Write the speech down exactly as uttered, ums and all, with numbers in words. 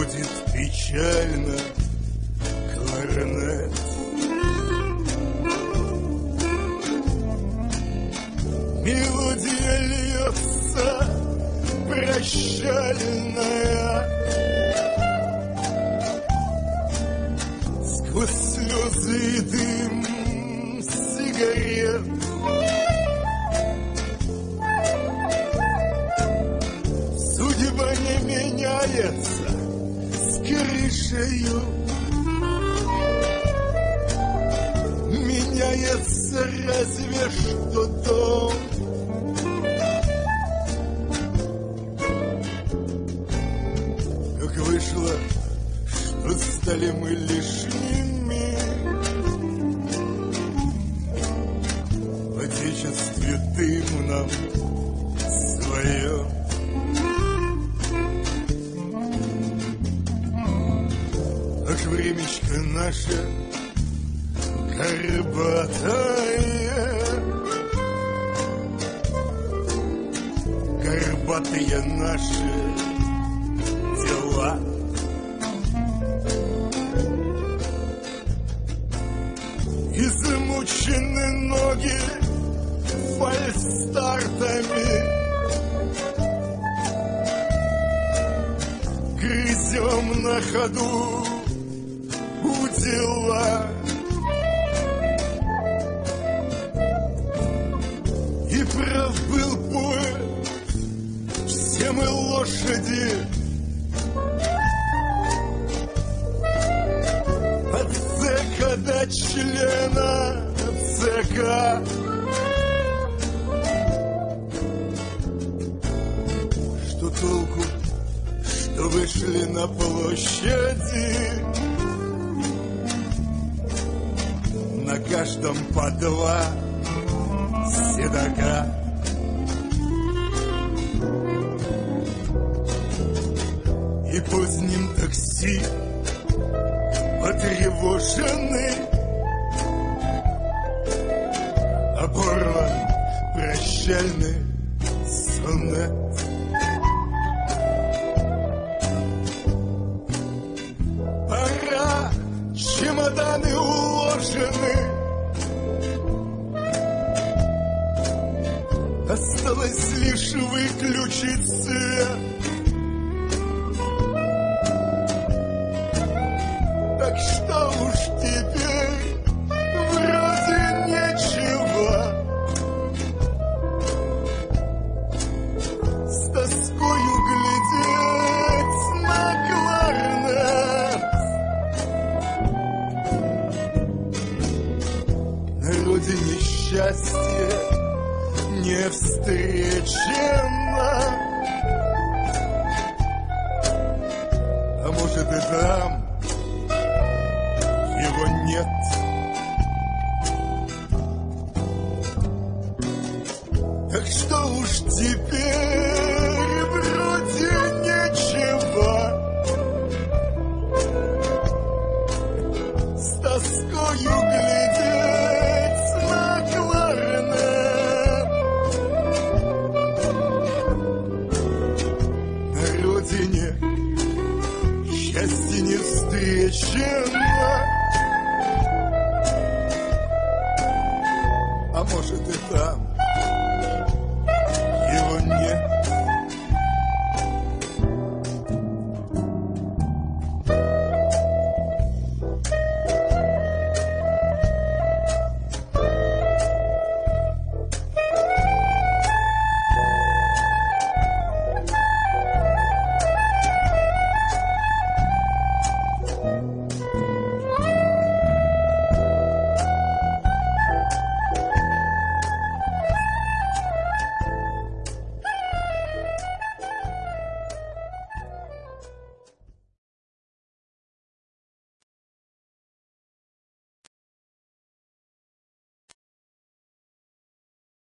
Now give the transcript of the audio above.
Будет печально кларнет. Мелодия льется прощальная, сквозь слезы и дым сигарет. Судьба не меняется с крышею, меняется разве что дом. Как вышло, что стали мы лишними в отечестве дым нам свое. Ах, времечко наше горбатое, горбатые наши дела. Измучены ноги фальстартами, грызем на ходу удила. И прав был поэт, все мы лошади, от цека до члена цека. Что толку, что вышли на площади, на каждом по два седока. И поздним такси потревожены, оборван прощальный сонет. Пора, чемоданы уложены, осталось лишь выключить свет. Так что уж теперь вроде нечего, с тоскою глядеть на кларнет. На родине счастье не встречено, а может и там его нет. Так что уж теперь вроде нечего, с тоскою глядеть на кларнет. На родине счастье не встречено,